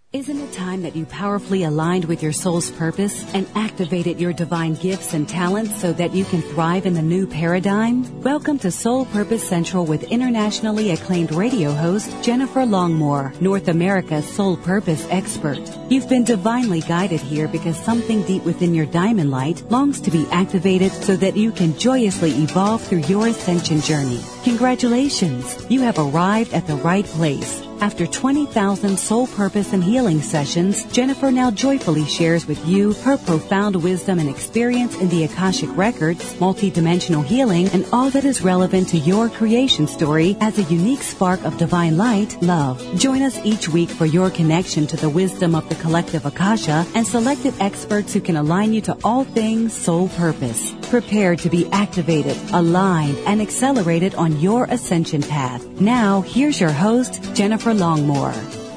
Isn't it time that you powerfully aligned with your soul's purpose and activated your divine gifts and talents so that you can thrive in the new paradigm? Welcome to Soul Purpose Central with internationally acclaimed radio host Jennifer Longmore, North America's soul purpose expert. You've been divinely guided here because something deep within your diamond light longs to be activated so that you can joyously evolve through your ascension journey. Congratulations! You have arrived at the right place. After 20,000 soul purpose and healing sessions, Jennifer now joyfully shares with you her profound wisdom and experience in the Akashic Records, multidimensional healing, and all that is relevant to your creation story as a unique spark of divine light, love. Join us each week for your connection to the wisdom of the collective Akasha and selected experts who can align you to all things soul purpose. Prepare to be activated, aligned, and accelerated on your ascension path. Now, here's your host, Jennifer Longmore.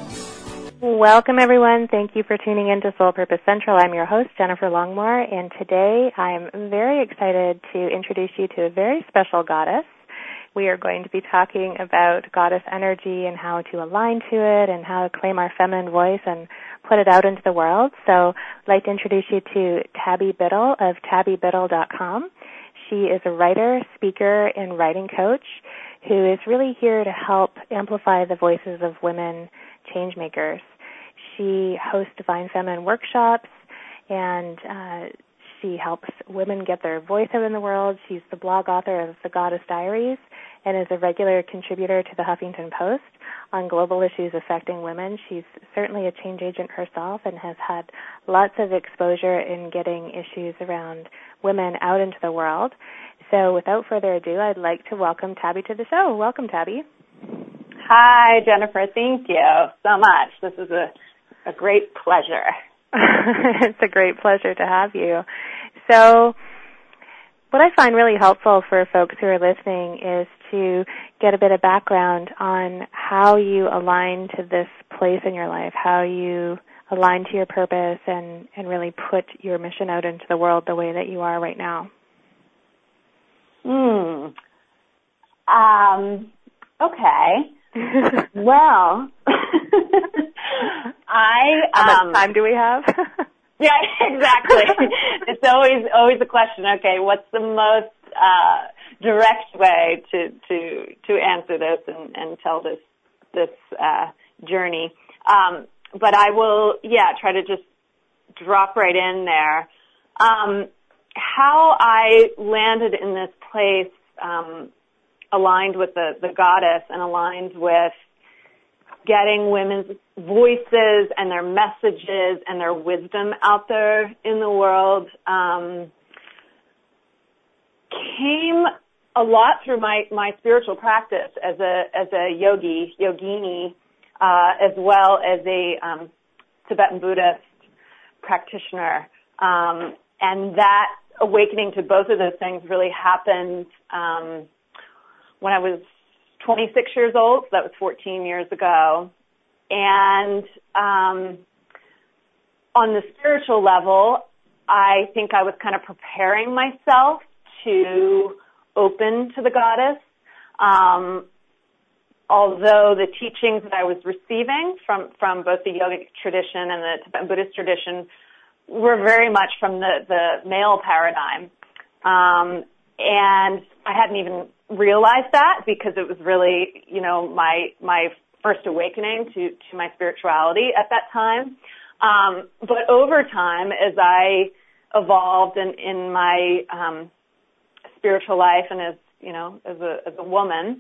Welcome, everyone. Thank you for tuning in to Soul Purpose Central. I'm your host, Jennifer Longmore, and today I'm very excited to introduce you to a very special goddess. We are going to be talking about goddess energy and how to align to it and how to claim our feminine voice and put it out into the world. So I'd like to introduce you to Tabby Biddle of tabbybiddle.com. She is a writer, speaker, and writing coach who is really here to help amplify the voices of women changemakers. She hosts Divine Feminine workshops, and she helps women get their voice out in the world. She's the blog author of The Goddess Diaries and is a regular contributor to the Huffington Post on global issues affecting women. She's certainly a change agent herself and has had lots of exposure in getting issues around women out into the world. So without further ado, I'd like to welcome Tabby to the show. Welcome, Tabby. Hi, Jennifer. Thank you so much. This is a great pleasure. It's a great pleasure to have you. So what I find really helpful for folks who are listening is to get a bit of background on how you align to this place in your life, how you align to your purpose and really put your mission out into the world the way that you are right now. Okay. Well, how much time do we have? Yeah, exactly. It's always a question. Okay, what's the most direct way to answer this and tell this journey? But I will, try to just drop right in there. How I landed in this place, aligned with the goddess and aligned with getting women's voices and their messages and their wisdom out there in the world, came a lot through my spiritual practice as a yogini, as well as a Tibetan Buddhist practitioner. And that awakening to both of those things really happened when I was 26 years old. So that was 14 years ago. And on the spiritual level, I think I was kind of preparing myself to open to the goddess. Although the teachings that I was receiving from both the yogic tradition and the Tibetan Buddhist tradition were very much from the male paradigm. And I hadn't even realized that because it was really, my first awakening to my spirituality at that time. But over time, as I evolved in my spiritual life and as a woman,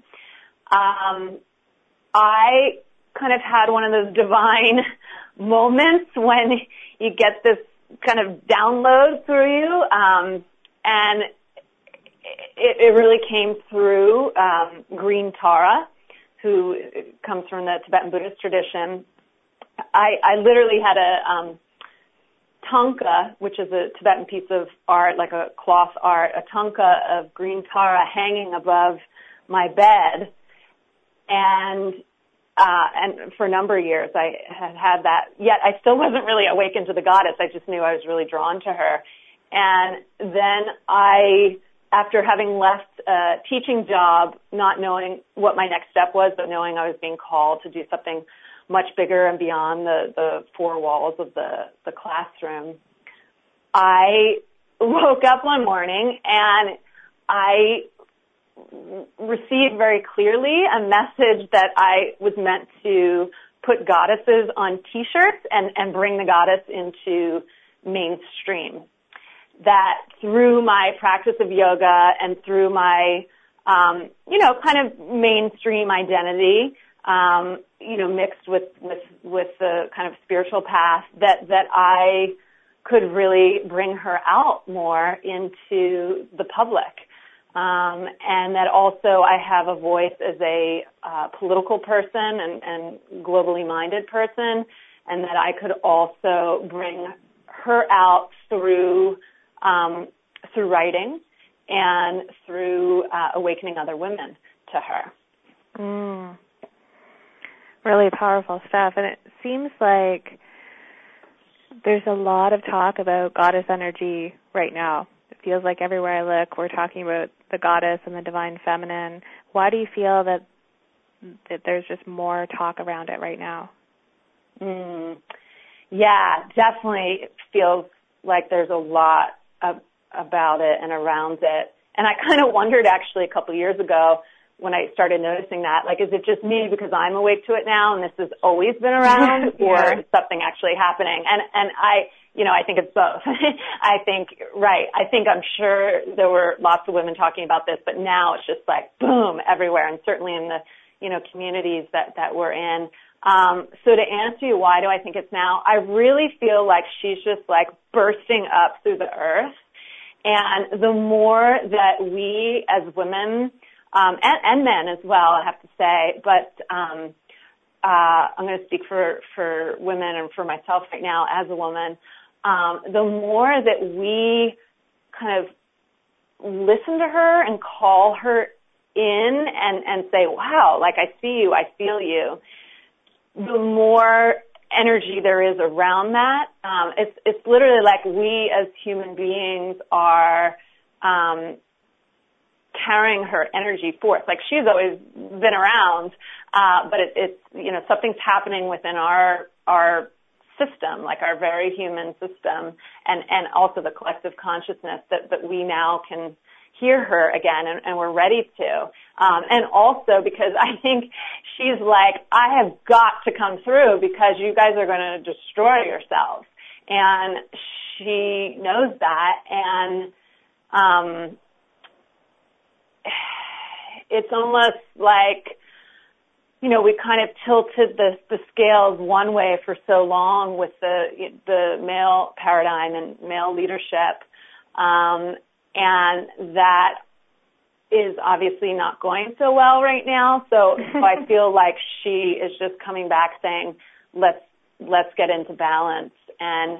I kind of had one of those divine moments when you get this kind of download through you, and it really came through Green Tara, who comes from the Tibetan Buddhist tradition. I literally had a tanka, which is a Tibetan piece of art, like a cloth art, a tanka of Green Tara hanging above my bed, and for a number of years I had that. Yet I still wasn't really awakened to the goddess. I just knew I was really drawn to her. And then after having left a teaching job, not knowing what my next step was, but knowing I was being called to do something much bigger and beyond the four walls of the classroom. I woke up one morning and I received very clearly a message that I was meant to put goddesses on T-shirts and bring the goddess into mainstream. That through my practice of yoga and through my, kind of mainstream identity, mixed with the kind of spiritual path, that I could really bring her out more into the public. And that also I have a voice as a political person and globally minded person, and that I could also bring her out through writing and through awakening other women to her. Really powerful stuff. And it seems like there's a lot of talk about goddess energy right now. It feels like everywhere I look, we're talking about the goddess and the divine feminine. Why do you feel that there's just more talk around it right now? Yeah, definitely it feels like there's a lot about it and around it. And I kind of wondered actually a couple of years ago when I started noticing that, like, is it just me because I'm awake to it now and this has always been around, or is something actually happening? And I think it's both. I think I'm sure there were lots of women talking about this, but now it's just like boom everywhere, and certainly in the, communities that we're in. So to answer you, why do I think it's now? I really feel like she's just like bursting up through the earth. And the more that we as women, and men as well, I have to say, but I'm going to speak for women and for myself right now as a woman, the more that we kind of listen to her and call her in and say, wow, like I see you, I feel you, the more energy there is around that. It's literally like we as human beings are carrying her energy forth. Like she's always been around, but it's something's happening within our system, like our very human system, and also the collective consciousness that we now can hear her again, and we're ready to. And also because I think she's like, I have got to come through because you guys are going to destroy yourselves. And she knows that, and it's almost like, we kind of tilted the scales one way for so long with the male paradigm and male leadership, and that is obviously not going so well right now. So I feel like she is just coming back saying, let's get into balance, and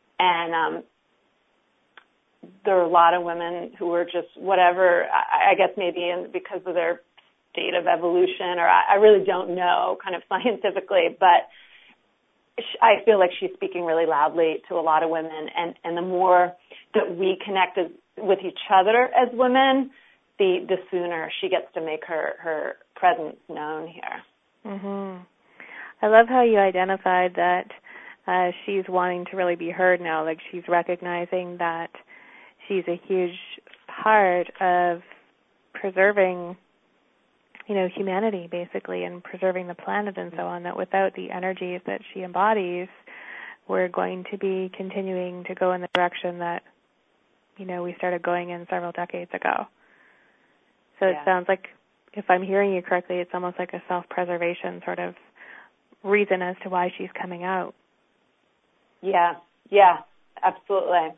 there are a lot of women who are just whatever, I guess maybe because of their state of evolution, or I really don't know kind of scientifically, but I feel like she's speaking really loudly to a lot of women, and the more that we connect with each other as women, the sooner she gets to make her presence known here. Mm-hmm. I love how you identified that she's wanting to really be heard now, like she's recognizing that she's a huge part of preserving, humanity, basically, and preserving the planet and so on, that without the energies that she embodies, we're going to be continuing to go in the direction that, we started going in several decades ago. So It sounds like, if I'm hearing you correctly, it's almost like a self-preservation sort of reason as to why she's coming out. Yeah, absolutely.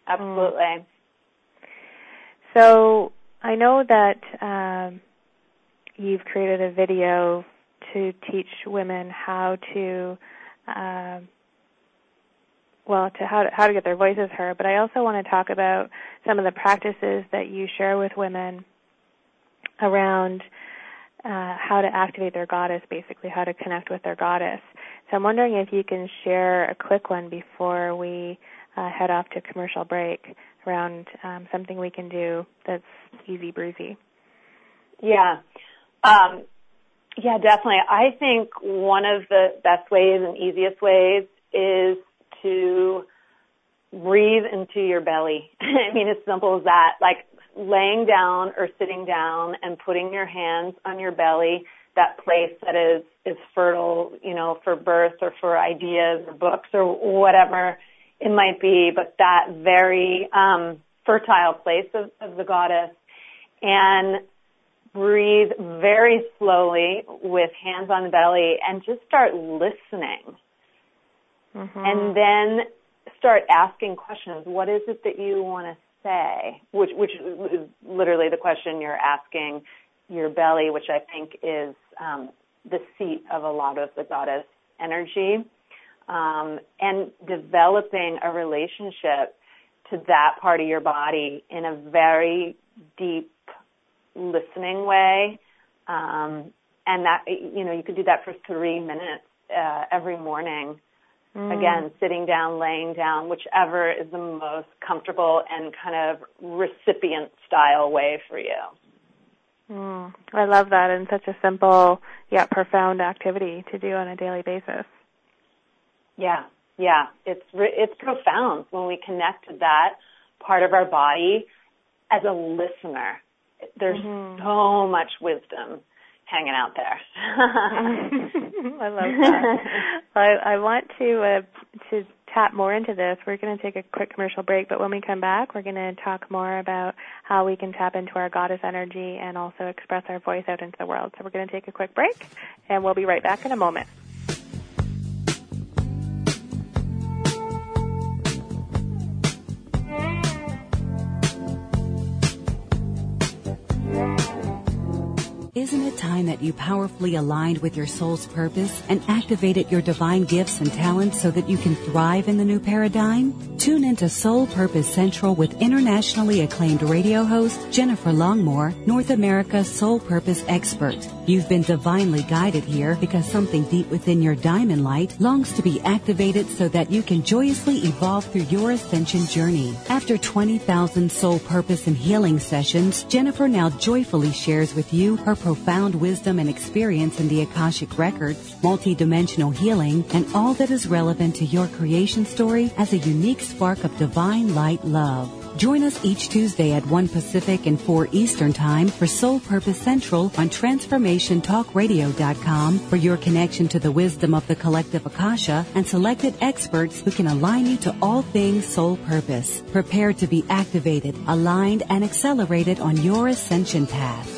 So I know that you've created a video to teach women how to how to get their voices heard, but I also want to talk about some of the practices that you share with women around how to activate their goddess, basically how to connect with their goddess. So I'm wondering if you can share a quick one before we head off to commercial break around something we can do that's easy breezy. Yeah. Yeah, definitely. I think one of the best ways and easiest ways is to breathe into your belly. I mean, it's simple as that. Like laying down or sitting down and putting your hands on your belly, that place that is fertile, for birth or for ideas or books or whatever it might be, but that very fertile place of the goddess. And breathe very slowly with hands on the belly and just start listening. Mm-hmm. And then start asking questions. What is it that you want to say? Which is literally the question you're asking your belly, which I think is the seat of a lot of the goddess energy. And developing a relationship to that part of your body in a very deep, listening way. And that, you could do that for 3 minutes every morning. Again, sitting down, laying down, whichever is the most comfortable and kind of recipient style way for you. I love that, and such a simple yet profound activity to do on a daily basis. Yeah. It's profound when we connect to that part of our body as a listener. There's so much wisdom hanging out there. I love that. I want to tap more into this. We're going to take a quick commercial break, but when we come back, we're going to talk more about how we can tap into our goddess energy and also express our voice out into the world. So we're going to take a quick break, and we'll be right back in a moment. Isn't it time that you powerfully aligned with your soul's purpose and activated your divine gifts and talents so that you can thrive in the new paradigm? Tune into Soul Purpose Central with internationally acclaimed radio host Jennifer Longmore, North America's Soul Purpose expert. You've been divinely guided here because something deep within your diamond light longs to be activated so that you can joyously evolve through your ascension journey. After 20,000 soul purpose and healing sessions, Jennifer now joyfully shares with you her profound wisdom and experience in the Akashic Records, multidimensional healing, and all that is relevant to your creation story as a unique spark of divine light love. Join us each Tuesday at 1 Pacific and 4 Eastern Time for Soul Purpose Central on TransformationTalkRadio.com for your connection to the wisdom of the collective Akasha and selected experts who can align you to all things soul purpose. Prepare to be activated, aligned, and accelerated on your ascension path.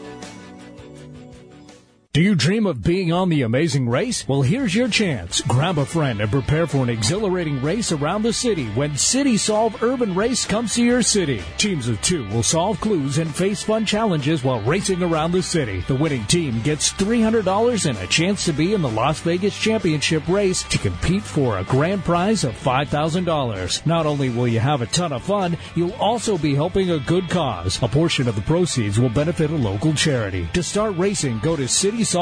Do you dream of being on The Amazing Race? Well, here's your chance. Grab a friend and prepare for an exhilarating race around the city when City Solve Urban Race comes to your city. Teams of 2 will solve clues and face fun challenges while racing around the city. The winning team gets $300 and a chance to be in the Las Vegas Championship race to compete for a grand prize of $5,000. Not only will you have a ton of fun, you'll also be helping a good cause. A portion of the proceeds will benefit a local charity. To start racing, go to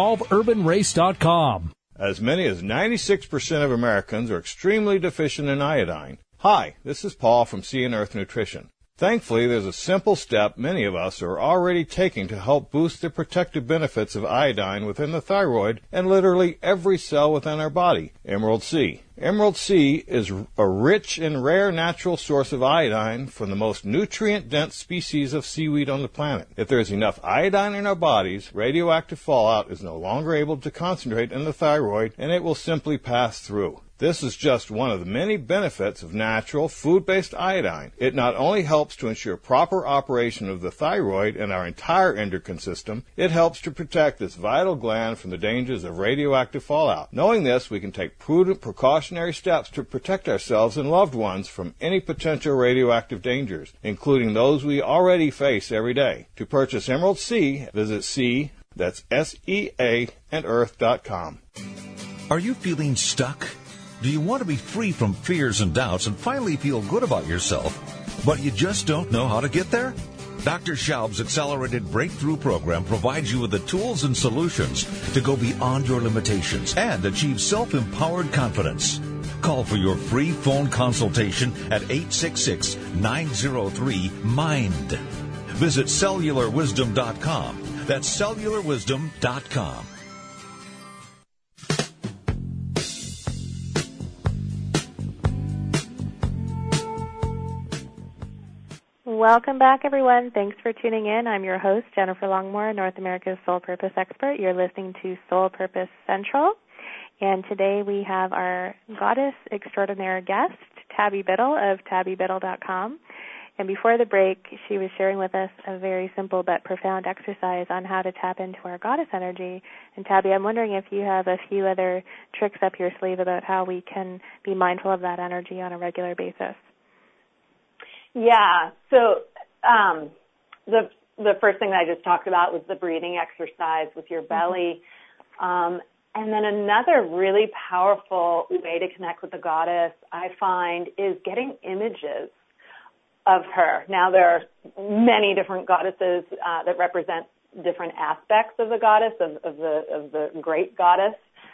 CitySolveUrbanRace.com. As many as 96% of Americans are extremely deficient in iodine. Hi, this is Paul from Sea and Earth Nutrition. Thankfully, there's a simple step many of us are already taking to help boost the protective benefits of iodine within the thyroid and literally every cell within our body, Emerald Sea. Emerald Sea is a rich and rare natural source of iodine from the most nutrient-dense species of seaweed on the planet. If there is enough iodine in our bodies, radioactive fallout is no longer able to concentrate in the thyroid, and it will simply pass through. This is just one of the many benefits of natural, food-based iodine. It not only helps to ensure proper operation of the thyroid and our entire endocrine system, it helps to protect this vital gland from the dangers of radioactive fallout. Knowing this, we can take prudent, precautionary steps to protect ourselves and loved ones from any potential radioactive dangers, including those we already face every day. To purchase Emerald Sea, visit Sea, that's S-E-A, and earth.com. Are you feeling stuck? Do you want to be free from fears and doubts and finally feel good about yourself, but you just don't know how to get there? Dr. Schaub's Accelerated Breakthrough Program provides you with the tools and solutions to go beyond your limitations and achieve self-empowered confidence. Call for your free phone consultation at 866-903-MIND. Visit cellularwisdom.com. That's cellularwisdom.com. Welcome back, everyone. Thanks for tuning in. I'm your host, Jennifer Longmore, North America's Soul Purpose expert. You're listening to Soul Purpose Central. And today we have our goddess extraordinaire guest, Tabby Biddle of tabbybiddle.com. And before the break, she was sharing with us a very simple but profound exercise on how to tap into our goddess energy. And Tabby, I'm wondering if you have a few other tricks up your sleeve about how we can be mindful of that energy on a regular basis. Yeah. So the first thing that I just talked about was the breathing exercise with your belly. And then another really powerful way to connect with the goddess, I find, is getting images of her. Now, there are many different goddesses that represent different aspects of the goddess, of the great goddess.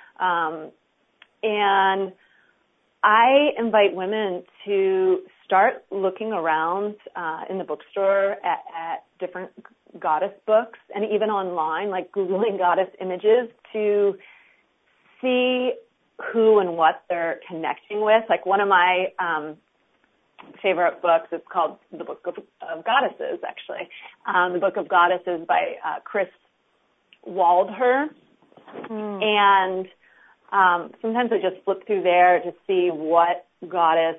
And I invite women to start looking around in the bookstore at different goddess books, and even online, like Googling goddess images, to see who and what they're connecting with. Like one of my favorite books is called The Book of Goddesses, actually. The Book of Goddesses by Chris Waldher. And sometimes I just flip through there to see what goddess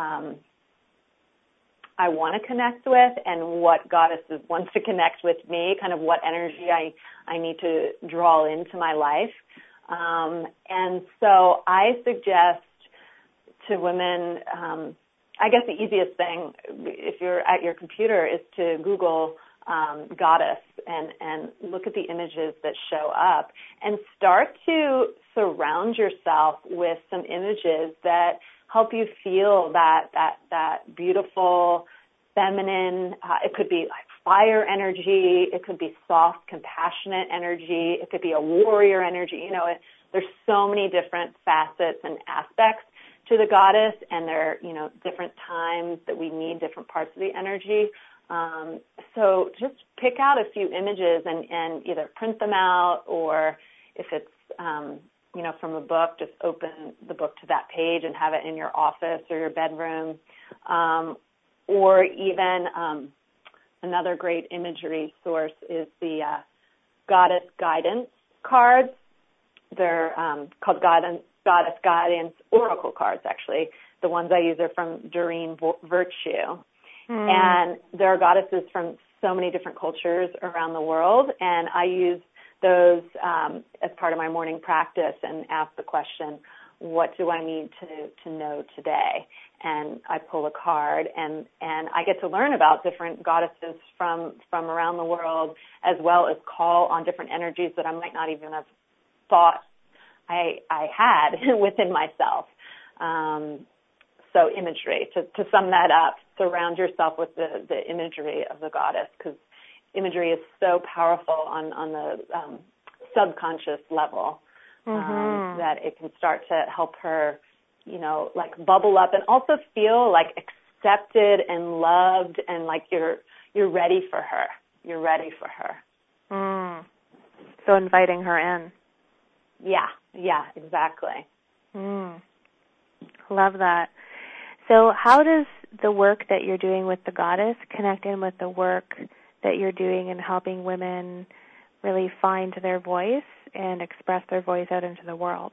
I want to connect with and what goddesses wants to connect with me, kind of what energy I need to draw into my life. And so I suggest to women, I guess the easiest thing, if you're at your computer, is to Google goddess and look at the images that show up and start to surround yourself with some images that help you feel that beautiful, feminine, it could be like fire energy, it could be soft, compassionate energy, it could be a warrior energy. You know, there's so many different facets and aspects to the goddess, and there are, you know, different times that we need different parts of the energy. So just pick out a few images and either print them out, or if it's, you know, from a book, just open the book to that page and have it in your office or your bedroom. Or even another great imagery source is the Goddess Guidance cards. They're called Goddess Guidance Oracle cards, actually. The ones I use are from Doreen Virtue. And there are goddesses from so many different cultures around the world, and I use those as part of my morning practice and ask the question, what do I need to know today? And I pull a card, and I get to learn about different goddesses from around the world, as well as call on different energies that I might not even have thought I had within myself. So imagery, to sum that up, surround yourself with the imagery of the goddess, because imagery is so powerful on the subconscious level that it can start to help her, you know, like bubble up and also feel like accepted and loved and like you're ready for her. You're ready for her. So inviting her in. Yeah, exactly. Love that. So how does the work that you're doing with the goddess connect in with the work that you're doing in helping women really find their voice and express their voice out into the world?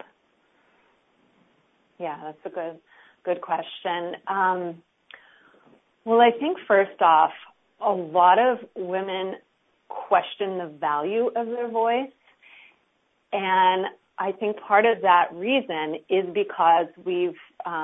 Yeah, that's a good question. Well, I think first off, a lot of women question the value of their voice, and I think part of that reason is because we've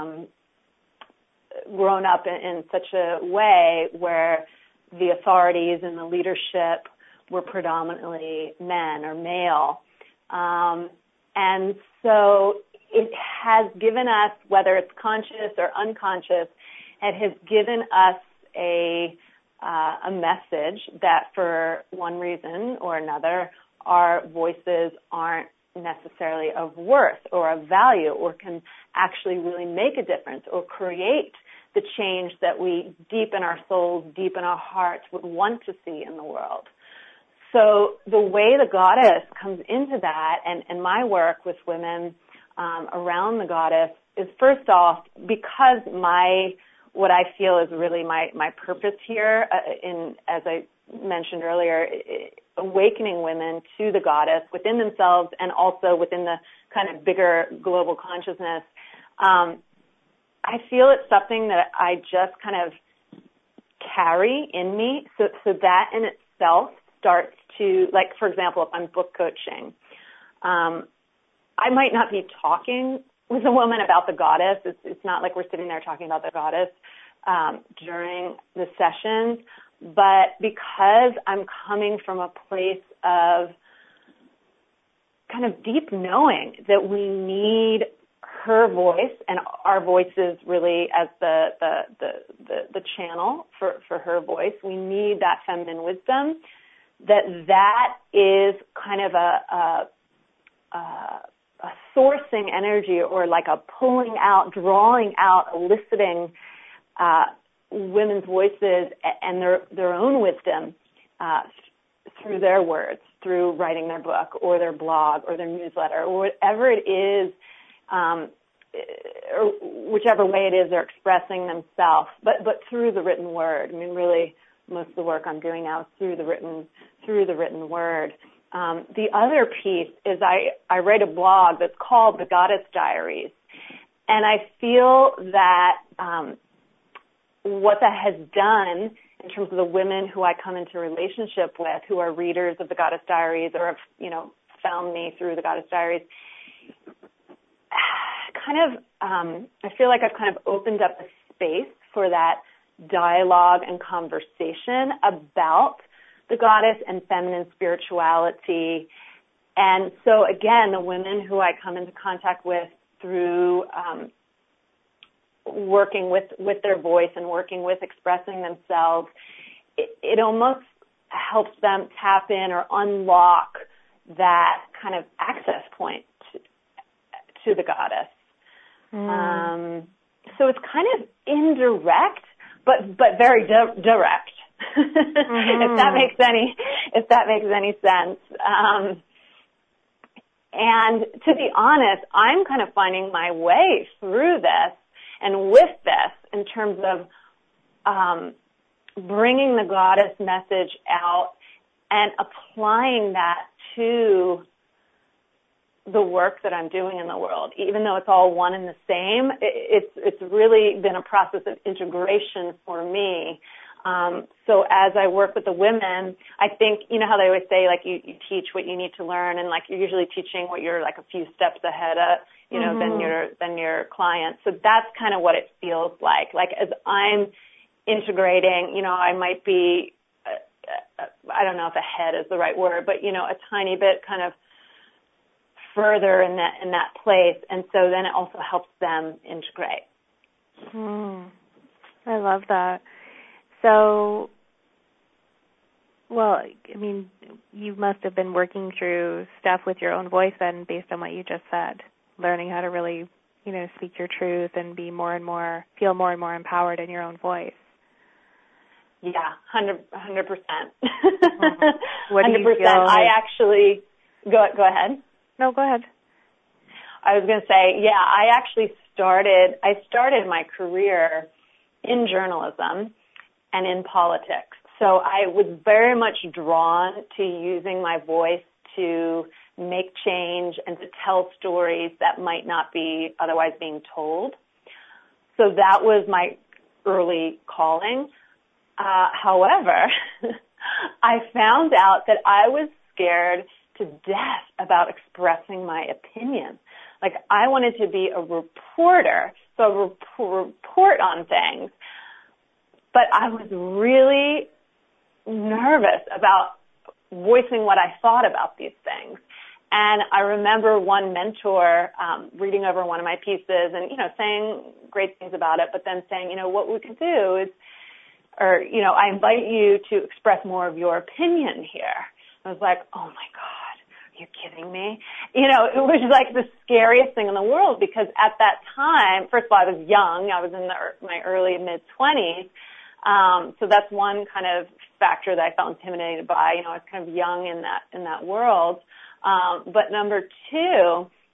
grown up in such a way where the authorities and the leadership were predominantly men or male. And so it has given us, whether it's conscious or unconscious, it has given us a message that for one reason or another, our voices aren't necessarily of worth or of value or can actually really make a difference or create the change that we deep in our souls, deep in our hearts would want to see in the world. So the way the goddess comes into that, and my work with women around the goddess, is first off, because my what I feel is really my purpose here, as I mentioned earlier, awakening women to the goddess within themselves and also within the kind of bigger global consciousness. I feel it's something that I just kind of carry in me, so that in itself starts to, like, for example, if I'm book coaching, I might not be talking with a woman about the goddess. It's not like we're sitting there talking about the goddess during the sessions, but because I'm coming from a place of kind of deep knowing that we need her voice and our voices really as the channel for her voice. We need that feminine wisdom. That is kind of a sourcing energy, or like a pulling out, drawing out, eliciting women's voices and their own wisdom through their words, through writing their book or their blog or their newsletter or whatever it is, or whichever way it is they're expressing themselves, but through the written word. I mean, really, most of the work I'm doing now is through the written word. The other piece is I write a blog that's called The Goddess Diaries, and I feel that what that has done in terms of the women who I come into relationship with, who are readers of The Goddess Diaries or have, found me through The Goddess Diaries, I feel like I've kind of opened up a space for that dialogue and conversation about the goddess and feminine spirituality. And so, again, the women who I come into contact with through working with their voice and working with expressing themselves, it almost helps them tap in or unlock that kind of access point to the goddess. So it's kind of indirect, but very direct. If that makes any sense. And to be honest, I'm kind of finding my way through this and with this in terms of bringing the goddess message out and applying that to the work that I'm doing in the world. Even though it's all one and the same, it's really been a process of integration for me. So as I work with the women, I think, how they always say, like, you teach what you need to learn, and like you're usually teaching what you're like a few steps ahead of, than your client. So that's kind of what it feels like. Like as I'm integrating, I might be, I don't know if ahead is the right word, but, a tiny bit kind of further in that place. And so then it also helps them integrate. I love that. So, well, I mean, you must have been working through stuff with your own voice then, based on what you just said, learning how to really, speak your truth and be feel more and more empowered in your own voice. Yeah, 100%. What do you feel? I actually, go ahead. No, go ahead. I was going to say, yeah, I actually started my career in journalism and in politics. So I was very much drawn to using my voice to make change and to tell stories that might not be otherwise being told. So that was my early calling. However, I found out that I was scared to death about expressing my opinion. Like, I wanted to be a reporter, so report on things. But I was really nervous about voicing what I thought about these things. And I remember one mentor reading over one of my pieces and, saying great things about it, but then saying, what we could do is, I invite you to express more of your opinion here. I was like, oh, my God, are you kidding me? It was like the scariest thing in the world because at that time, first of all, I was young. I was in my early mid-20s. So that's one kind of factor that I felt intimidated by. I was kind of young in that world. But number two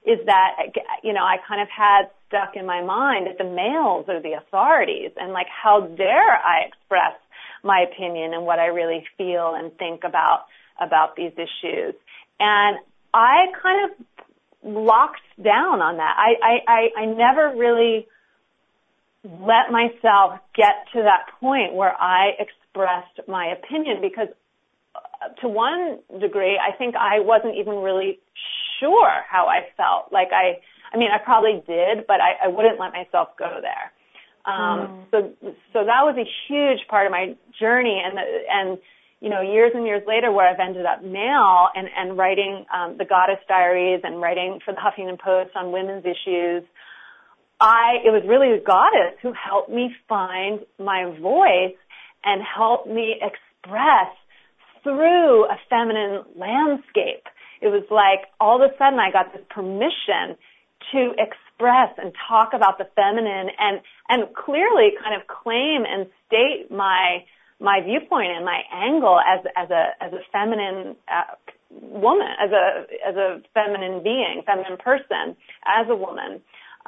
is that, I kind of had stuck in my mind that the males are the authorities, and like, how dare I express my opinion and what I really feel and think about these issues. And I kind of locked down on that. I never really let myself get to that point where I expressed my opinion, because to one degree, I think I wasn't even really sure how I felt. Like I probably did, but I wouldn't let myself go there. So that was a huge part of my journey, and years and years later, where I've ended up now and writing the Goddess Diaries and writing for the Huffington Post on women's issues, it was really the Goddess who helped me find my voice and helped me express through a feminine landscape. It was like all of a sudden I got this permission to express and talk about the feminine and clearly kind of claim and state my viewpoint and my angle as a feminine woman, as a feminine being, feminine person, as a woman.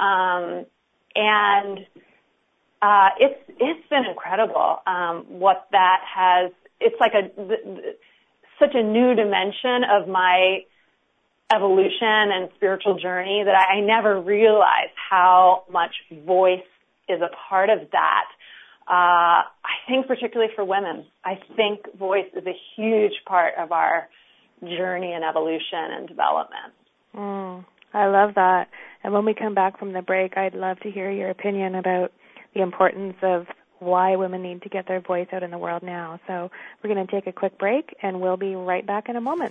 And it's been incredible what that has. It's like such a new dimension of my evolution and spiritual journey that I never realized how much voice is a part of that. I think particularly for women, I think voice is a huge part of our journey and evolution and development. I love that. And when we come back from the break, I'd love to hear your opinion about the importance of why women need to get their voice out in the world now. So we're going to take a quick break, and we'll be right back in a moment.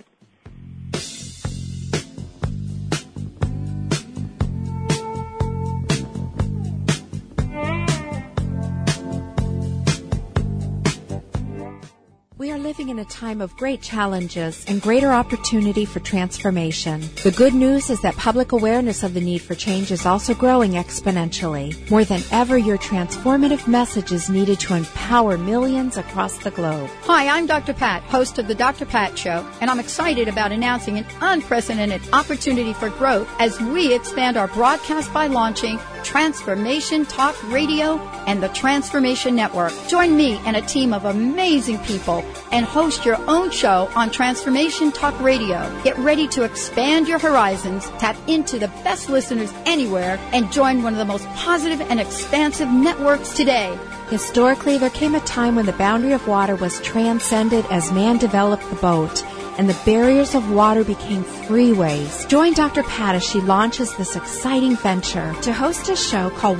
We are living in a time of great challenges and greater opportunity for transformation. The good news is that public awareness of the need for change is also growing exponentially. More than ever, your transformative message is needed to empower millions across the globe. Hi, I'm Dr. Pat, host of The Dr. Pat Show, and I'm excited about announcing an unprecedented opportunity for growth as we expand our broadcast by launching Transformation Talk Radio and the Transformation Network. Join me and a team of amazing people and host your own show on Transformation Talk Radio. Get ready to expand your horizons, tap into the best listeners anywhere, and join one of the most positive and expansive networks today. Historically, there came a time when the boundary of water was transcended as man developed the boat, and the barriers of water became freeways. Join Dr. Pat as she launches this exciting venture. To host a show, call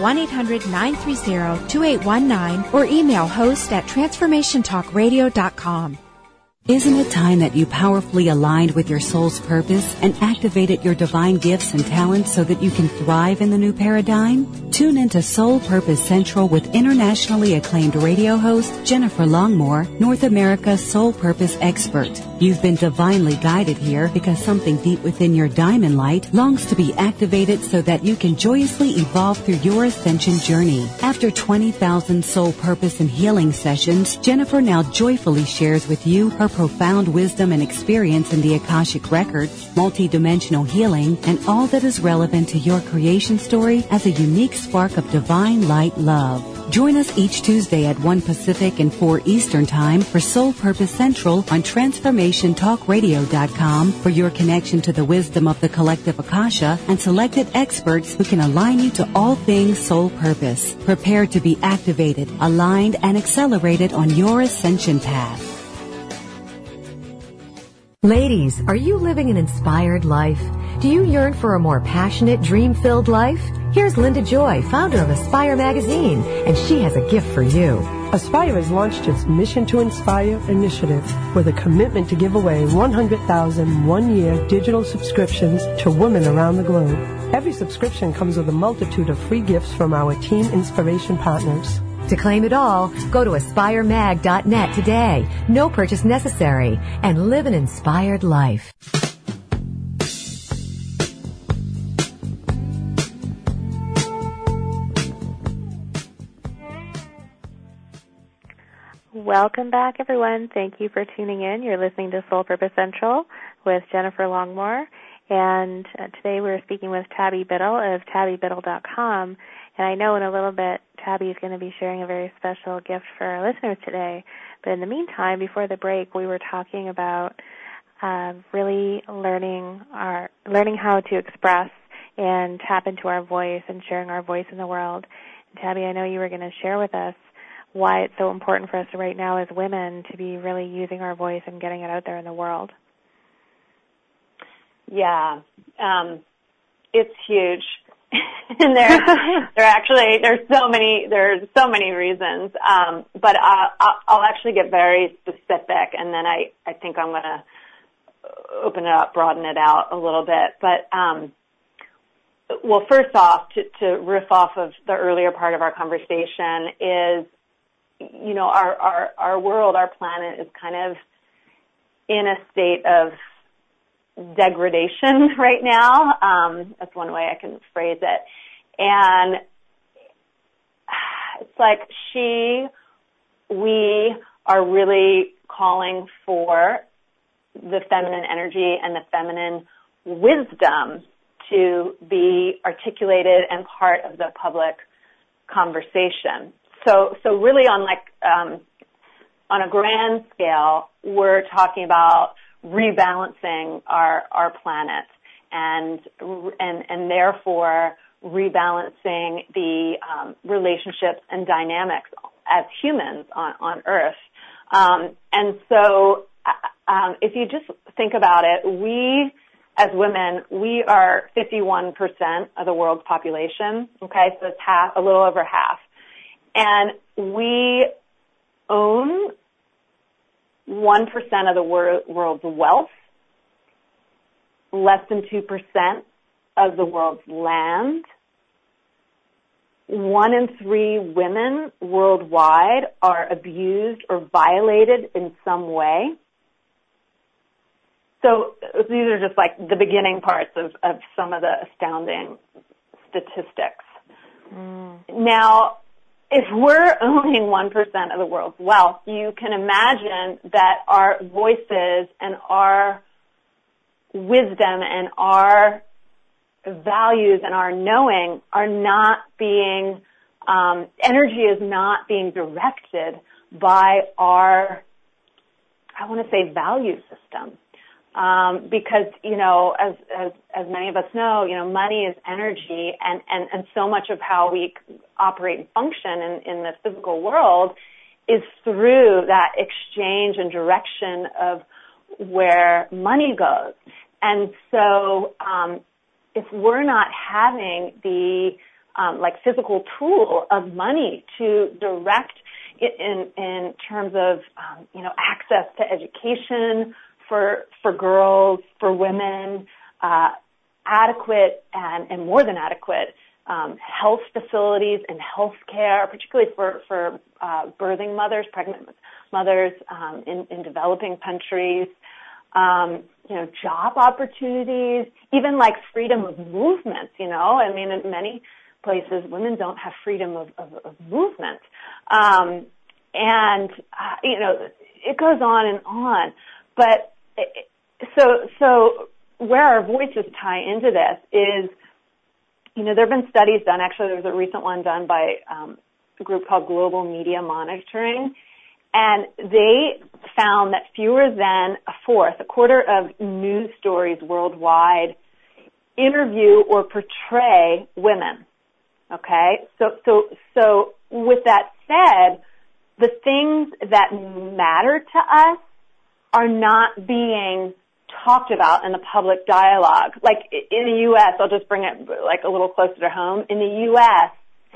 1-800-930-2819 or email host@transformationtalkradio.com. Isn't it time that you powerfully aligned with your soul's purpose and activated your divine gifts and talents so that you can thrive in the new paradigm? Tune into Soul Purpose Central with internationally acclaimed radio host Jennifer Longmore, North America's Soul Purpose expert. You've been divinely guided here because something deep within your diamond light longs to be activated so that you can joyously evolve through your ascension journey. After 20,000 soul purpose and healing sessions, Jennifer now joyfully shares with you her profound wisdom and experience in the Akashic Records, multidimensional healing, and all that is relevant to your creation story as a unique spark of divine light love. Join us each Tuesday at 1 Pacific and 4 Eastern Time for Soul Purpose Central on TransformationTalkRadio.com for your connection to the wisdom of the collective Akasha and selected experts who can align you to all things soul purpose. Prepare to be activated, aligned, and accelerated on your ascension path. Ladies, are you living an inspired life? Do you yearn for a more passionate, dream-filled life? Here's Linda Joy, founder of Aspire Magazine, and she has a gift for you. Aspire has launched its Mission to Inspire initiative with a commitment to give away 100,000 one-year digital subscriptions to women around the globe. Every subscription comes with a multitude of free gifts from our Team Inspiration partners. To claim it all, go to aspiremag.net today. No purchase necessary. And live an inspired life. Welcome back, everyone. Thank you for tuning in. You're listening to Soul Purpose Central with Jennifer Longmore. And today we're speaking with Tabby Biddle of tabbybiddle.com. And I know in a little bit Tabby is going to be sharing a very special gift for our listeners today. But in the meantime, before the break, we were talking about really learning how to express and tap into our voice and sharing our voice in the world. And Tabby, I know you were going to share with us why it's so important for us right now as women to be really using our voice and getting it out there in the world. Yeah, it's huge. And there's so many reasons. But I'll actually get very specific, and then I think I'm going to open it up, broaden it out a little bit. But, well, first off, to riff off of the earlier part of our conversation is, you know, our world, our planet is kind of in a state of degradation right now. That's one way I can phrase it. And it's like we are really calling for the feminine energy and the feminine wisdom to be articulated and part of the public conversation. So really on a grand scale, we're talking about rebalancing our planet and therefore rebalancing the relationships and dynamics as humans on Earth. And so if you just think about it, we as women, we are 51% of the world's population. Okay, so it's a little over half. And we own 1% of the world's wealth, less than 2% of the world's land. 1 in 3 women worldwide are abused or violated in some way. So these are just like the beginning parts of some of the astounding statistics. Now, if we're owning 1% of the world's wealth, you can imagine that our voices and our wisdom and our values and our knowing are not being, energy is not being directed by our, I want to say, value system. Because, you know, as many of us know, you know, money is energy, and so much of how we operate and function in the physical world is through that exchange and direction of where money goes. And so, if we're not having the, physical tool of money to direct in terms of, access to education, for girls, for women, adequate and more than adequate health facilities and health care, particularly for birthing mothers, pregnant mothers in developing countries, job opportunities, even like freedom of movement, I mean, in many places, women don't have freedom of movement. It goes on and on. But so where our voices tie into this is, there have been studies done. Actually, there was a recent one done by a group called Global Media Monitoring, and they found that fewer than a quarter of news stories worldwide interview or portray women. Okay, so with that said, the things that matter to us are not being talked about in the public dialogue. Like in the U.S., I'll just bring it like a little closer to home. In the U.S.,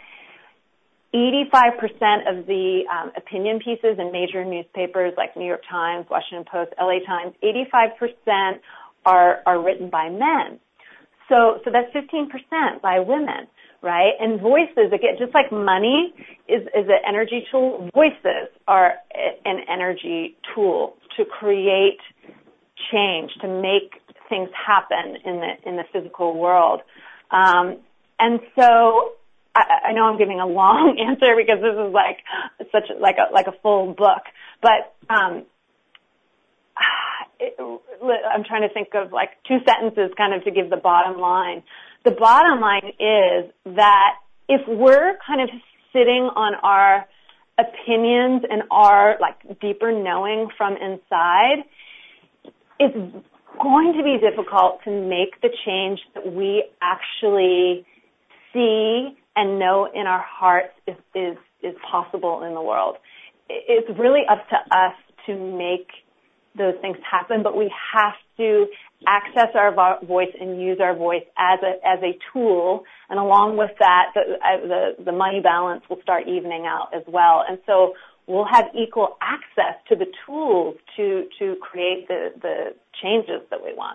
85% of the opinion pieces in major newspapers like New York Times, Washington Post, LA Times, 85% are written by men. So that's 15% by women, right? And voices, again, just like money is an energy tool, voices are an energy tool to create change, to make things happen in the physical world. And so I know I'm giving a long answer because this is like a full book, but I'm trying to think of like two sentences kind of to give the bottom line. The bottom line is that if we're kind of sitting on our opinions and our like deeper knowing from inside, it's going to be difficult to make the change that we actually see and know in our hearts is possible in the world. It's really up to us to make those things happen, but we have to access our voice and use our voice as a tool, and along with that, the money balance will start evening out as well. And so we'll have equal access to the tools to create the changes that we want.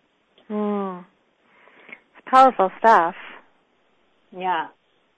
It's powerful stuff. Yeah.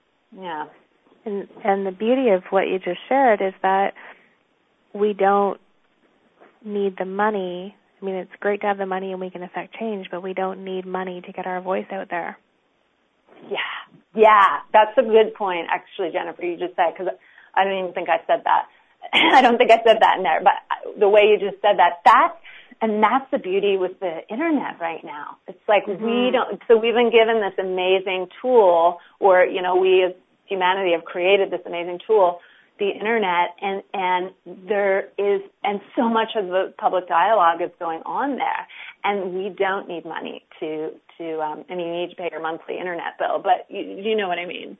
And the beauty of what you just shared is that we don't need the money. I mean, it's great to have the money and we can affect change, but we don't need money to get our voice out there. Yeah, that's a good point, actually, Jennifer, you just said, because I don't even think I said that. I don't think I said that in there, but the way you just said that's the beauty with the internet right now. It's like we've been given this amazing tool, or, we as humanity have created this amazing tool, the internet, and so much of the public dialogue is going on there, and we don't need money to you need to pay your monthly internet bill, but you know what I mean.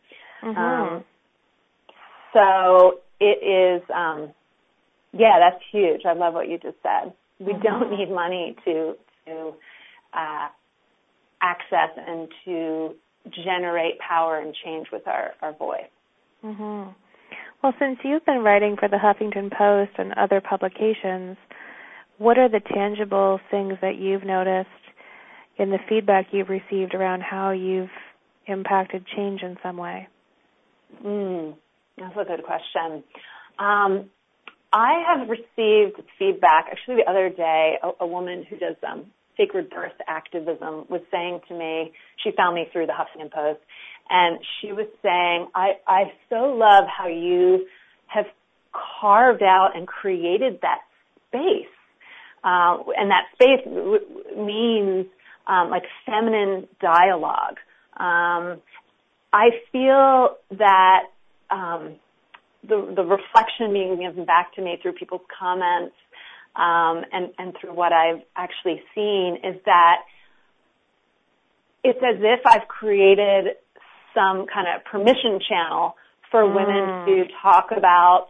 So it is, that's huge. I love what you just said. We don't need money to access and to generate power and change with our voice. Well, since you've been writing for the Huffington Post and other publications, what are the tangible things that you've noticed in the feedback you've received around how you've impacted change in some way? That's a good question. I have received feedback. Actually, the other day, a woman who does sacred birth activism was saying to me, she found me through the Huffington Post, and she was saying, I so love how you have carved out and created that space. And that space means like feminine dialogue. I feel that the reflection being given back to me through people's comments and through what I've actually seen is that it's as if I've created some kind of permission channel for women to talk about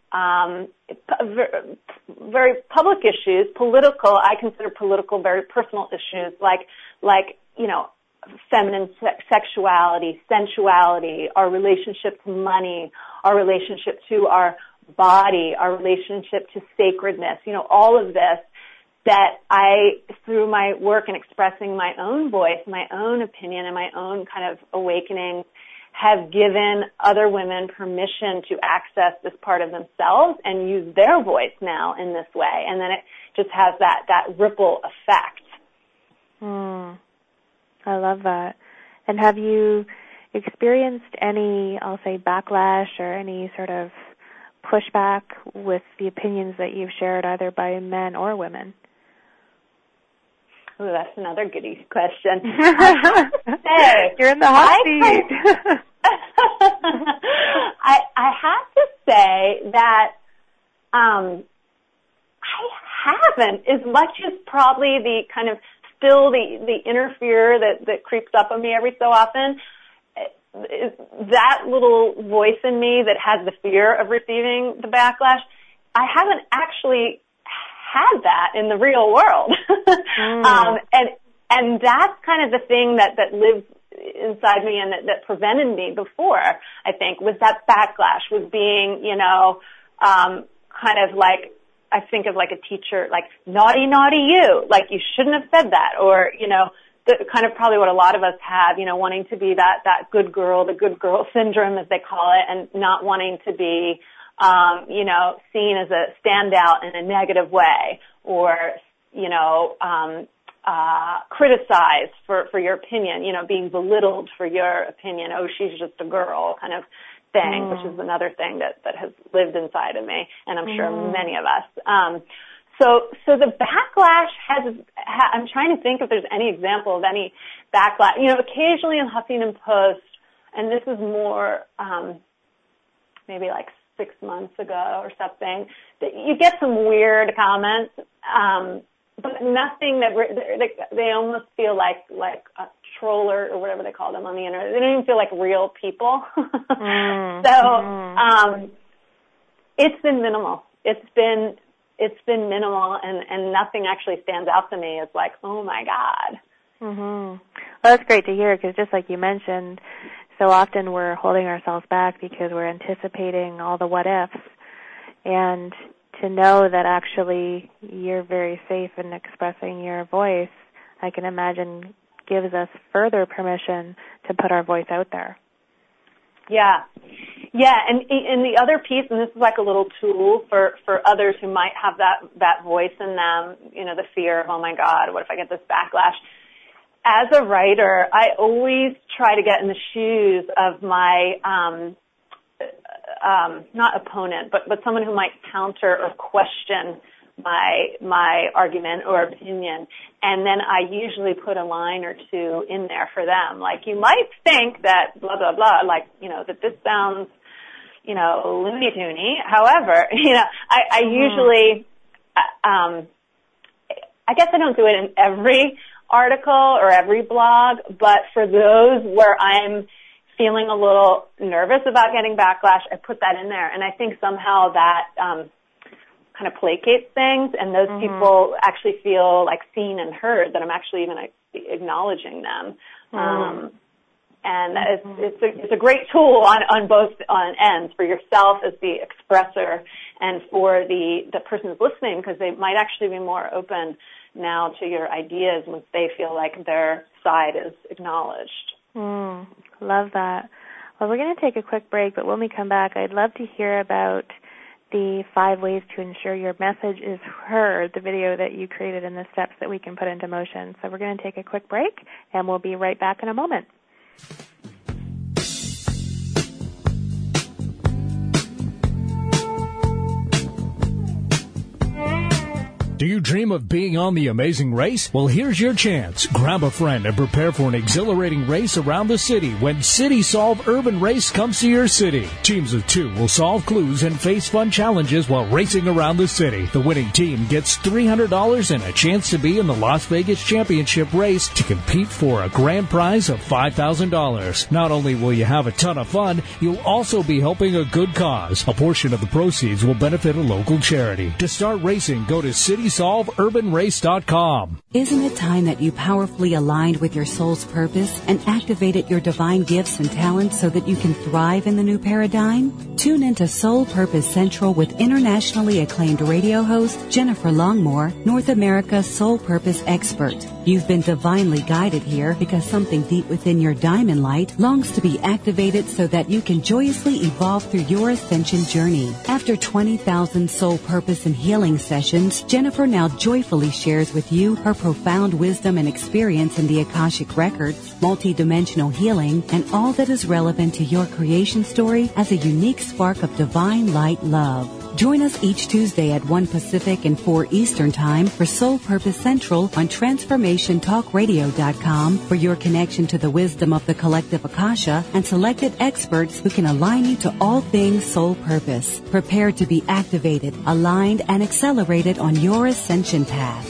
very public issues, political, I consider political, very personal issues like feminine sexuality, sensuality, our relationship to money, our relationship to our body, our relationship to sacredness, all of this that I, through my work and expressing my own voice, my own opinion, and my own kind of awakening, have given other women permission to access this part of themselves and use their voice now in this way. And then it just has that ripple effect. I love that. And have you experienced any, I'll say, backlash or any sort of pushback with the opinions that you've shared either by men or women? Oh, that's another goody question. You're in the hot seat. I have to say that I haven't, as much as probably the kind of still the inner fear that creeps up on me every so often. That little voice in me that has the fear of receiving the backlash, I haven't actually had that in the real world. And that's kind of the thing that lives inside me and that prevented me before, I think, was that backlash, was being, kind of like, I think of like a teacher, like, naughty, naughty you, like you shouldn't have said that, or, the kind of probably what a lot of us have, wanting to be that good girl, the good girl syndrome as they call it, and not wanting to be, seen as a standout in a negative way, or, criticized for your opinion, being belittled for your opinion. Oh, she's just a girl kind of thing, which is another thing that has lived inside of me, and I'm sure many of us. So the backlash I'm trying to think if there's any example of any backlash. Occasionally in Huffington Post, and this is more maybe like 6 months ago or something, that you get some weird comments, but nothing that they almost feel like a troller or whatever they call them on the internet. They don't even feel like real people. It's been minimal. It's been minimal, and nothing actually stands out to me as like, oh my God. Well, that's great to hear, because just like you mentioned, so often we're holding ourselves back because we're anticipating all the what ifs, and to know that actually you're very safe in expressing your voice, I can imagine gives us further permission to put our voice out there. Yeah, and the other piece, and this is like a little tool for others who might have that voice in them, the fear of, oh my God, what if I get this backlash? As a writer, I always try to get in the shoes of my, not opponent, but someone who might counter or question my argument or opinion. And then I usually put a line or two in there for them. Like, you might think that blah, blah, blah, like, that this sounds, Looney Toony. However, I usually, I guess I don't do it in every article or every blog, but for those where I'm feeling a little nervous about getting backlash, I put that in there. And I think somehow that kind of placates things, and those people actually feel like seen and heard, that I'm actually even acknowledging them. And it's a great tool on both ends, for yourself as the expressor and for the person who's listening, because they might actually be more open now to your ideas once they feel like their side is acknowledged. Love that. Well, we're going to take a quick break, but when we come back, I'd love to hear about the 5 ways to ensure your message is heard, the video that you created, and the steps that we can put into motion. So we're going to take a quick break, and we'll be right back in a moment. Do you dream of being on The Amazing Race? Well, here's your chance. Grab a friend and prepare for an exhilarating race around the city when City Solve Urban Race comes to your city. Teams of 2 will solve clues and face fun challenges while racing around the city. The winning team gets $300 and a chance to be in the Las Vegas Championship race to compete for a grand prize of $5,000. Not only will you have a ton of fun, you'll also be helping a good cause. A portion of the proceeds will benefit a local charity. To start racing, go to CitySolveUrbanRace.com. Isn't it time that you powerfully aligned with your soul's purpose and activated your divine gifts and talents so that you can thrive in the new paradigm? Tune into Soul Purpose Central with internationally acclaimed radio host Jennifer Longmore, North America's soul purpose expert. You've been divinely guided here because something deep within your diamond light longs to be activated so that you can joyously evolve through your ascension journey. After 20,000 soul purpose and healing sessions, Jennifer now joyfully shares with you her profound wisdom and experience in the Akashic Records, multidimensional healing, and all that is relevant to your creation story as a unique spark of divine light love. Join us each Tuesday at 1 Pacific and 4 Eastern Time for Soul Purpose Central on TransformationTalkRadio.com for your connection to the wisdom of the collective Akasha and selected experts who can align you to all things soul purpose. Prepare to be activated, aligned, and accelerated on your ascension path.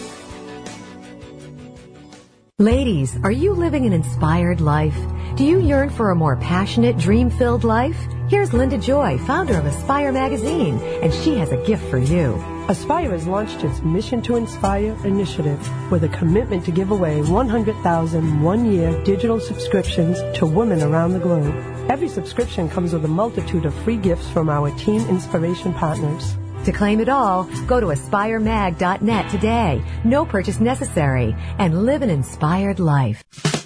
Ladies, are you living an inspired life? Do you yearn for a more passionate, dream-filled life? Here's Linda Joy, founder of Aspire Magazine, and she has a gift for you. Aspire has launched its Mission to Inspire initiative with a commitment to give away 100,000 one-year digital subscriptions to women around the globe. Every subscription comes with a multitude of free gifts from our Teen Inspiration partners. To claim it all, go to aspiremag.net today. No purchase necessary. And live an inspired life.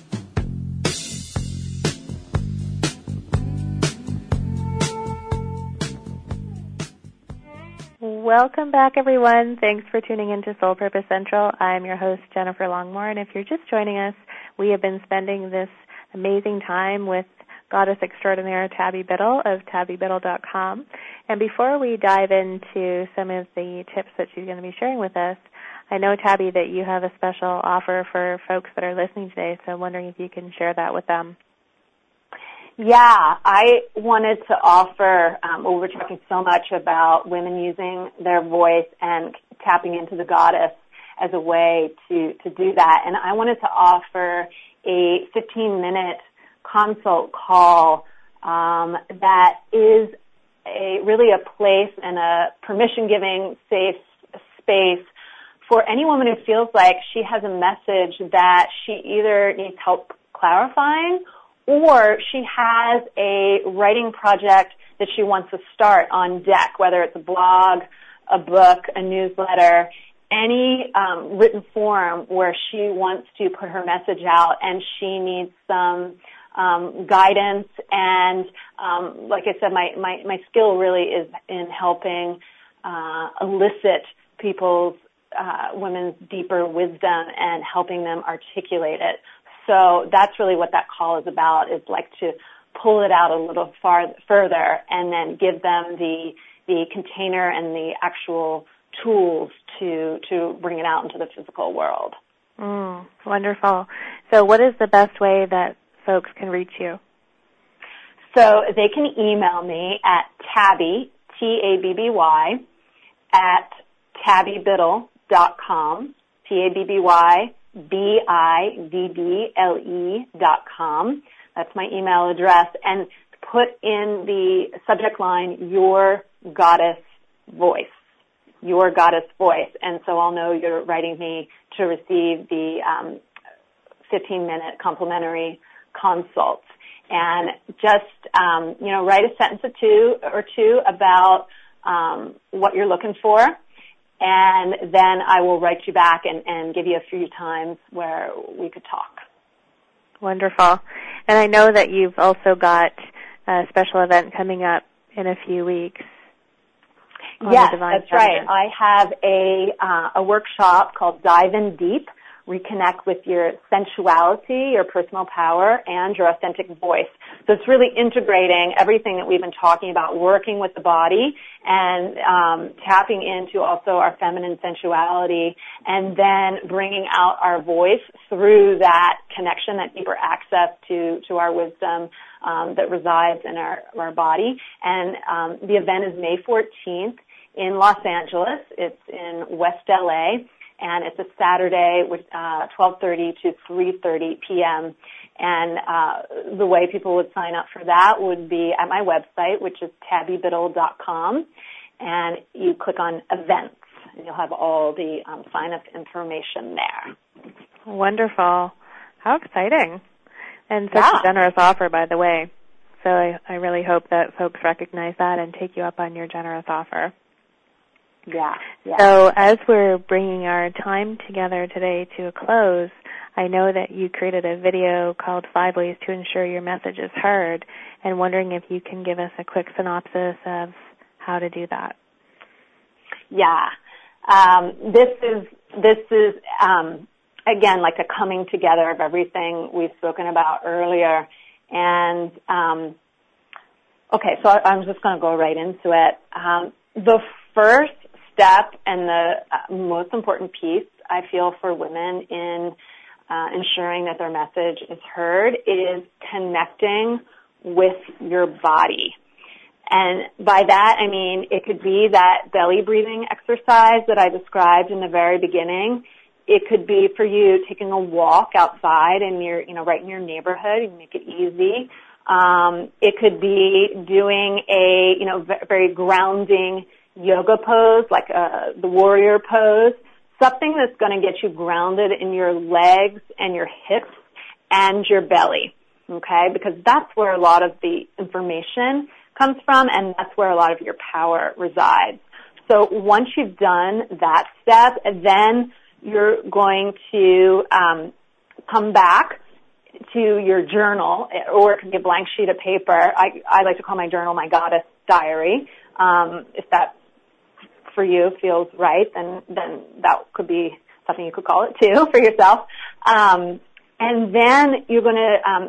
Welcome back, everyone. Thanks for tuning in to Soul Purpose Central. I'm your host, Jennifer Longmore, and if you're just joining us, we have been spending this amazing time with goddess extraordinaire Tabby Biddle of tabbybiddle.com. And before we dive into some of the tips that she's going to be sharing with us, I know, Tabby, that you have a special offer for folks that are listening today, so I'm wondering if you can share that with them. Yeah, I wanted to offer, we were talking so much about women using their voice and tapping into the goddess as a way to do that. And I wanted to offer a 15-minute consult call that is really a place and a permission-giving, safe space for any woman who feels like she has a message that she either needs help clarifying or she has a writing project that she wants to start on deck, whether it's a blog, a book, a newsletter, any written form where she wants to put her message out and she needs some guidance. And like I said, my skill really is in helping elicit people's women's deeper wisdom and helping them articulate it. So that's really what that call is about, is like to pull it out a little further and then give them the container and the actual tools to bring it out into the physical world. Wonderful. So what is the best way that folks can reach you? So they can email me at Tabby, Tabby, at tabbybiddle.com, TABBYBIDDLE.com. That's my email address. And put in the subject line, Your Goddess Voice. Your Goddess Voice. And so I'll know you're writing me to receive the 15-minute complimentary consult. And just, write a sentence or two about what you're looking for. And then I will write you back and give you a few times where we could talk. Wonderful. And I know that you've also got a special event coming up in a few weeks. Yes, that's right. I have a workshop called Dive in Deep, Reconnect with Your Sensuality, Your Personal Power, and Your Authentic Voice. So it's really integrating everything that we've been talking about, working with the body and tapping into also our feminine sensuality, and then bringing out our voice through that connection, that deeper access to our wisdom that resides in our body. And the event is May 14th in Los Angeles. It's in West LA. And it's a Saturday with 12:30 to 3:30 p.m. And the way people would sign up for that would be at my website, which is tabbybiddle.com, and you click on events, and you'll have all the sign-up information there. Wonderful. How exciting. And such a generous offer, by the way. So I really hope that folks recognize that and take you up on your generous offer. Yeah. So as we're bringing our time together today to a close, I know that you created a video called 5 Ways to Ensure Your Message is Heard, and wondering if you can give us a quick synopsis of how to do that. Yeah. This is again, like a coming together of everything we've spoken about earlier. And, so I'm just going to go right into it. The first step and the most important piece, I feel, for women in ensuring that their message is heard is connecting with your body. And by that, I mean, it could be that belly breathing exercise that I described in the very beginning. It could be for you taking a walk outside and you're, right in your neighborhood. You can make it easy. It could be doing a, very grounding yoga pose, like the warrior pose, something that's going to get you grounded in your legs and your hips and your belly, okay? Because that's where a lot of the information comes from, and that's where a lot of your power resides. So once you've done that step, then you're going to come back to your journal, or it can be a blank sheet of paper. I like to call my journal my goddess diary. If that for you feels right, then that could be something you could call it too for yourself. And then you're going to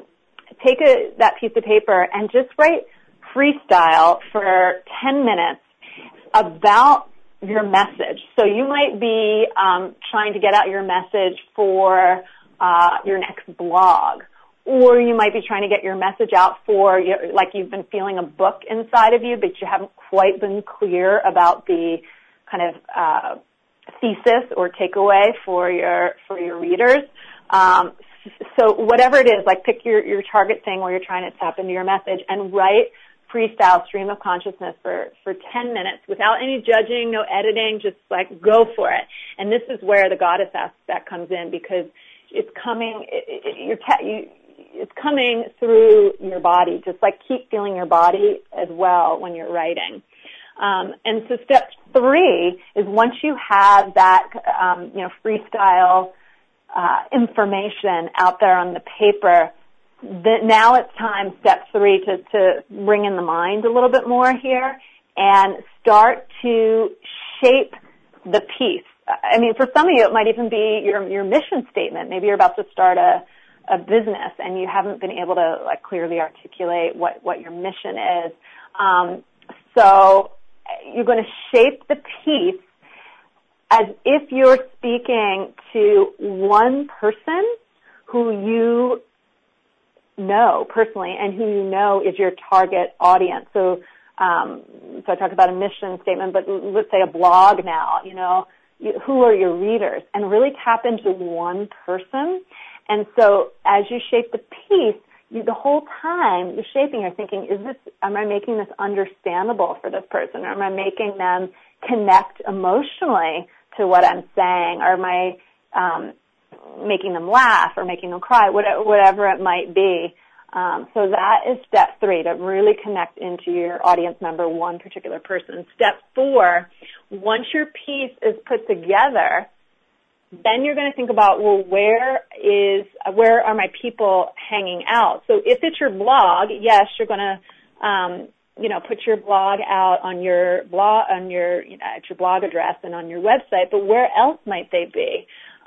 take that piece of paper and just write freestyle for 10 minutes about your message. So you might be trying to get out your message for your next blog, or you might be trying to get your message out for, like you've been feeling a book inside of you, but you haven't quite been clear about the kind of thesis or takeaway for your readers. So whatever it is, like pick your target thing where you're trying to tap into your message and write freestyle stream of consciousness for 10 minutes without any judging, no editing, just like go for it. And this is where the goddess aspect comes in, because it's coming, it's coming through your body. Just like keep feeling your body as well when you're writing. And so step 3 is once you have that, freestyle information out there on the paper, now it's time, step 3, to bring in the mind a little bit more here and start to shape the piece. I mean, for some of you, it might even be your mission statement. Maybe you're about to start a business and you haven't been able to like clearly articulate what your mission is. So you're going to shape the piece as if you're speaking to one person who you know personally and who you know is your target audience. So I talked about a mission statement, but let's say a blog now, who are your readers? And really tap into one person. And so as you shape the piece, the whole time you're shaping, you're thinking, am I making this understandable for this person? Or am I making them connect emotionally to what I'm saying? Or am I making them laugh or making them cry, whatever it might be? So that is step 3, to really connect into your audience member, one particular person. Step 4, once your piece is put together, then you're going to think about, well, where are my people hanging out? So if it's your blog, yes, you're going to, put your blog out on your blog, at your blog address and on your website, but where else might they be?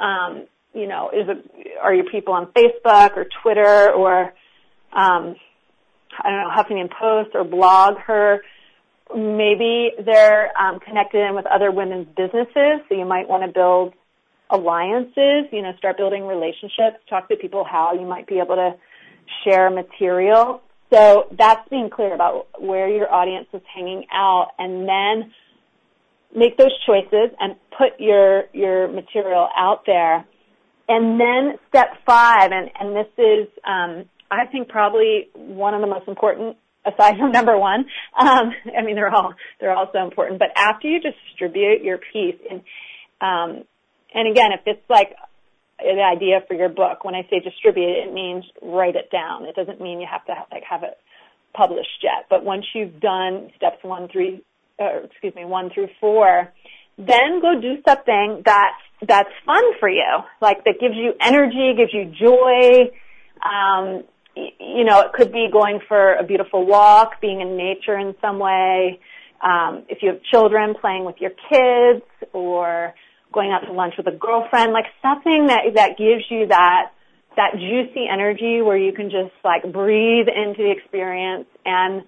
Are your people on Facebook or Twitter or, Huffington Post or Blog Her? Maybe they're connected in with other women's businesses, so you might want to build alliances, start building relationships, talk to people how you might be able to share material. So that's being clear about where your audience is hanging out, and then make those choices and put your material out there. And then step 5, and this is, I think probably one of the most important, aside from number 1. They're all so important. But after you distribute your piece, and again, if it's like an idea for your book, when I say distribute, it means write it down. It doesn't mean you have to have it published yet. But once you've done steps 1 through 4, then go do something that's fun for you, like that gives you energy, gives you joy. It could be going for a beautiful walk, being in nature in some way. If you have children, playing with your kids, or going out to lunch with a girlfriend, like something that gives you that juicy energy where you can just like breathe into the experience and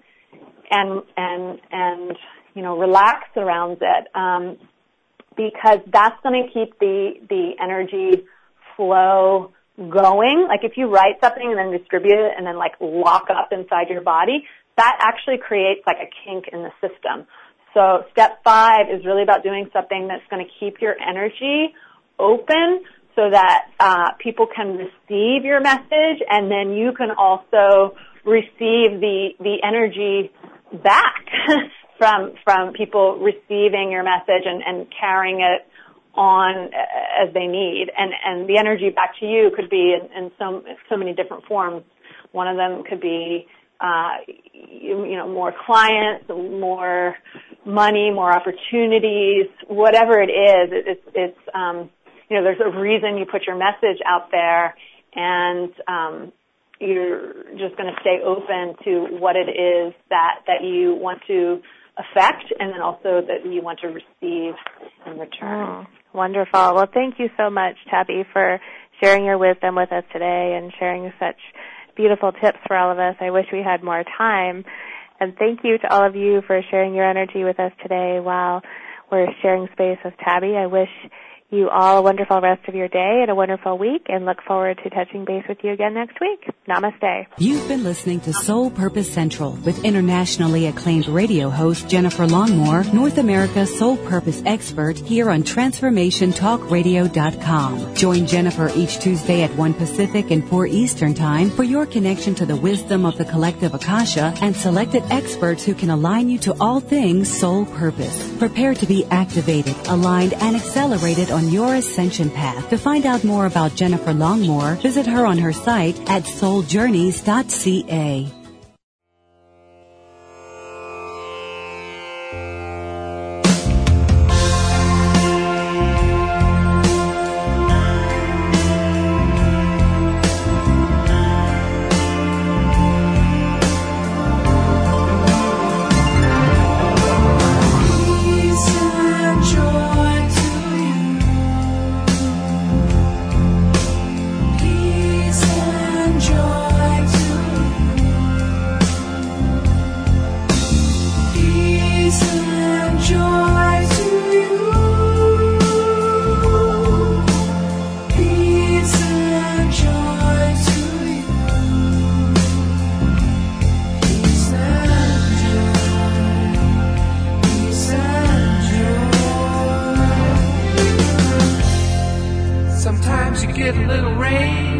relax around it. Because that's going to keep the energy flow going. Like if you write something and then distribute it and then like lock up inside your body, that actually creates like a kink in the system. So step 5 is really about doing something that's going to keep your energy open so that people can receive your message, and then you can also receive the energy back from people receiving your message and carrying it on as they need. And the energy back to you could be in so many different forms. One of them could be more clients, more money, more opportunities, whatever it is. It's there's a reason you put your message out there, and you're just going to stay open to what it is that you want to affect, and then also that you want to receive in return. Wonderful. Well, thank you so much, Tabby, for sharing your wisdom with us today and sharing such beautiful tips for all of us. I wish we had more time. And thank you to all of you for sharing your energy with us today while we're sharing space with Tabby. I wish you all a wonderful rest of your day and a wonderful week, and look forward to touching base with you again next week. Namaste. You've been listening to Soul Purpose Central with internationally acclaimed radio host Jennifer Longmore, North America's Soul Purpose expert, here on TransformationTalkRadio.com. Join Jennifer each Tuesday at 1 Pacific and 4 Eastern Time for your connection to the wisdom of the collective Akasha and selected experts who can align you to all things soul purpose. Prepare to be activated, aligned, and accelerated on your ascension path. To find out more about Jennifer Longmore, visit her on her site at souljourneys.ca.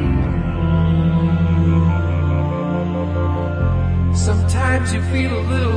You feel a little